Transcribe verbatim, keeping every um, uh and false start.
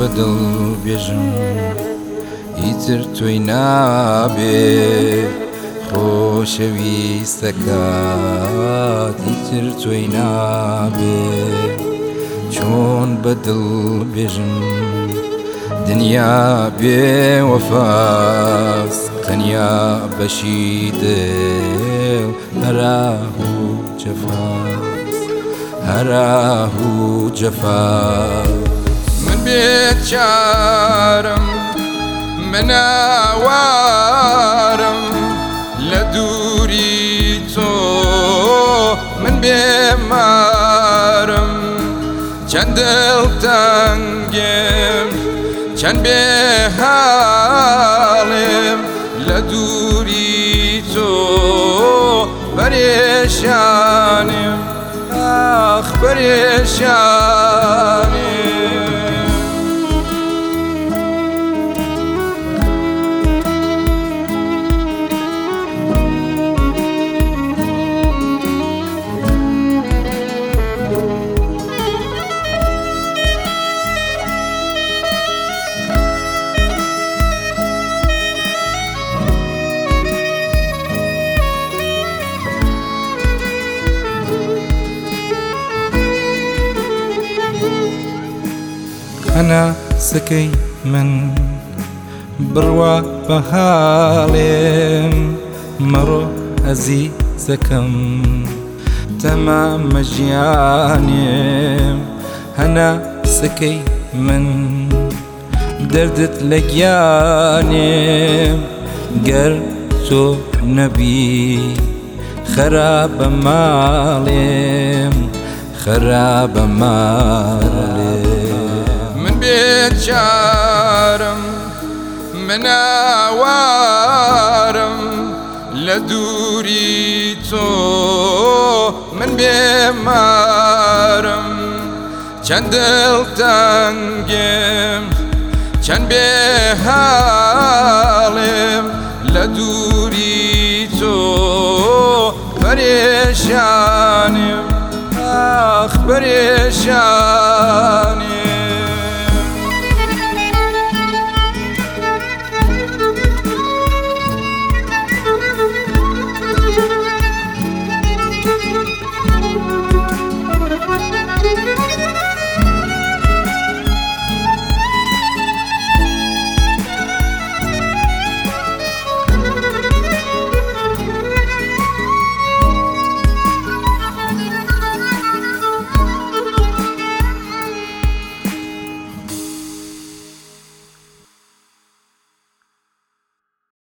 بەدڵ بێژم ئیتر تۆی نابێ خۆشەویستەکات ئیتر تۆی نابێ چۆن بەدڵ بێژم دنیا بێوەفاس تەنیا بەشی دڵ هەراه و جەفاس هەراه و جەفاس من بێچارم من ئاوارم لە دووری تۆ من بێمارم چەند دڵتەنگم چەند بێحاڵم لە دووری تۆ پەرێشانم ئاخ پەرێشانم هەنا سکەی من بڕوا بە حاڵێم مەڕۆ ئەزیزەکەم تەمامە ژیانێم هەنا سکەی من دەردت لە گیانێم گەر تۆ نەبی خەرابە ماڵێم خەرابە ماڵێم من بێچارم من ئاوارم لە دووری تۆ من بێمارم چەند دڵتەنگم چەند بێحاڵم لە دووری تۆ پەرێشانم ئاخ پەرێشانم